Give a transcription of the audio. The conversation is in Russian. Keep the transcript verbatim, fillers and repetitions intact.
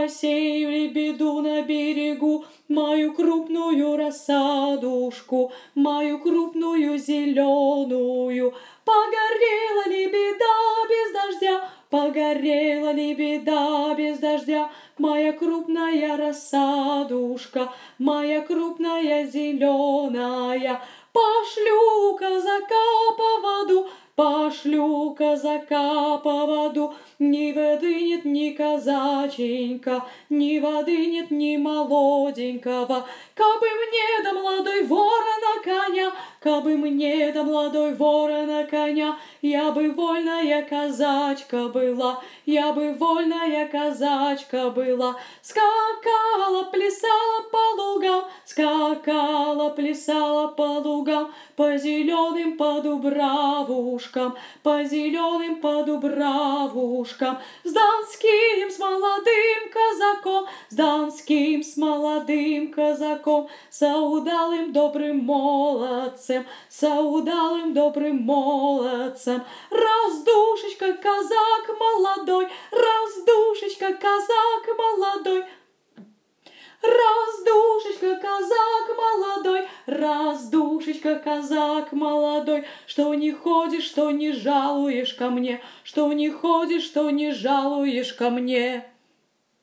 Посеяли беду на берегу, мою крупную рассадушку, мою крупную зеленую. Погорела ли беда без дождя, погорела ли беда без дождя, моя крупная рассадушка, моя крупная зеленая. Пошлю казака по воду, пошлю казака по воду. Ни воды нет, ни казаченька, ни воды нет, ни молоденького. Кабы мне да молодой ворона коня, кабы мне да молодой ворона коня, я бы вольная казачка была, я бы вольная казачка была. Скакала, плясала по лугам, скакала, плясала по лугам, по зеленым по дубравушкам, по зеленым по дубравушкам. С донским, с молодым казаком, с донским, с молодым казаком, со удалым добрым молодцем, со удалым добрым молодцем. Раздушечка, казак молодой, раздушечка, казак молодой. Раздушечка, казак молодой, раздушечка, казак молодой, что не ходишь, что не жалуешь ко мне, что не ходишь, что не жалуешь ко мне.